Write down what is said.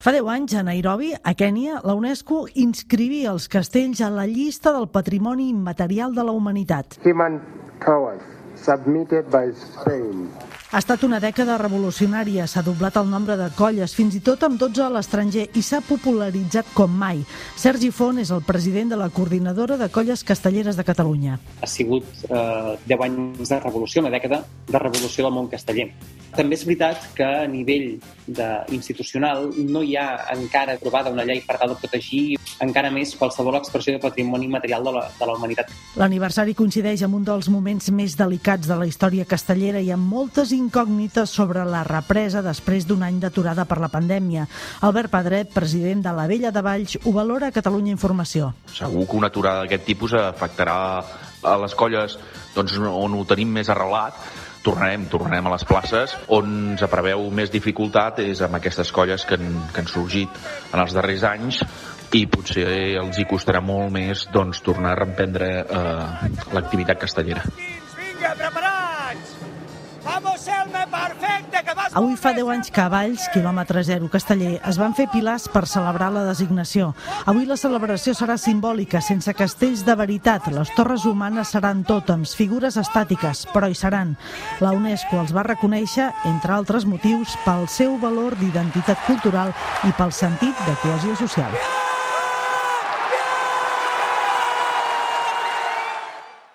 Fa 10 anys, a Nairobi, a Kènia, la UNESCO inscrivia els castells a la llista del Patrimoni Immaterial de la Humanitat. Human towers submitted by Spain. Ha estat una dècada revolucionària, s'ha doblat el nombre de colles, fins i tot amb 12 a l'estranger, i s'ha popularitzat com mai. Sergi Font és el president de la Coordinadora de Colles Castelleres de Catalunya. Ha sigut 10 anys de revolució, una dècada de revolució del món casteller. També és veritat que a nivell institucional no hi ha encara aprovada una llei per tal de protegir encara més qualsevol expressió de patrimoni material de la humanitat. L'aniversari coincideix amb un dels moments més delicats de la història castellera i amb moltes incògnites sobre la represa després d'un any d'aturada per la pandèmia. Albert Pedret, president de la Vella de Valls, ho valora a Catalunya Informació. Segur que una aturada d'aquest tipus afectarà a les colles on ho tenim més arrelat. Tornarem a les places. On ens preveu més dificultat és amb aquestes colles que han sorgit en els darrers anys i potser els hi costarà molt més tornar a reemprendre l'activitat castellera. Vinga, preparats! Vamos, Selma, perfecte, que vas... Avui fa 10 anys que a Valls, quilòmetre zero casteller, es van fer pilars per celebrar la designació. Avui la celebració serà simbòlica, sense castells de veritat. Les torres humanes seran tòtems, figures estàtiques, però hi seran. La UNESCO els va reconèixer, entre altres motius, pel seu valor d'identitat cultural i pel sentit de cohesió social.